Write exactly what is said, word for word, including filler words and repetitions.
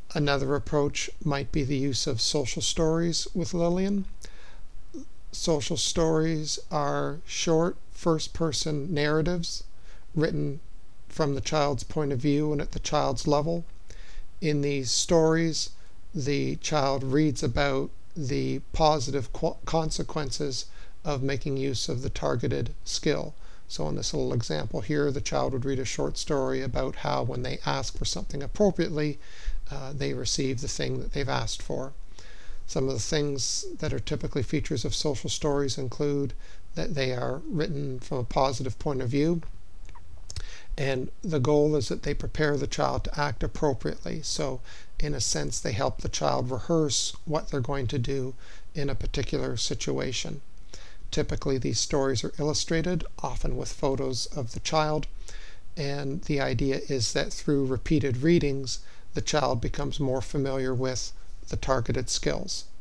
Another approach might be the use of social stories with Lillian. Social stories are short first-person narratives written from the child's point of view and at the child's level. In these stories, the child reads about the positive consequences of making use of the targeted skill. So in this little example here, the child would read a short story about how when they ask for something appropriately, uh, they receive the thing that they've asked for. Some of the things that are typically features of social stories include that they are written from a positive point of view, and the goal is that they prepare the child to act appropriately. So in a sense, they help the child rehearse what they're going to do in a particular situation. Typically, these stories are illustrated, often with photos of the child, and the idea is that through repeated readings, the child becomes more familiar with the targeted skills.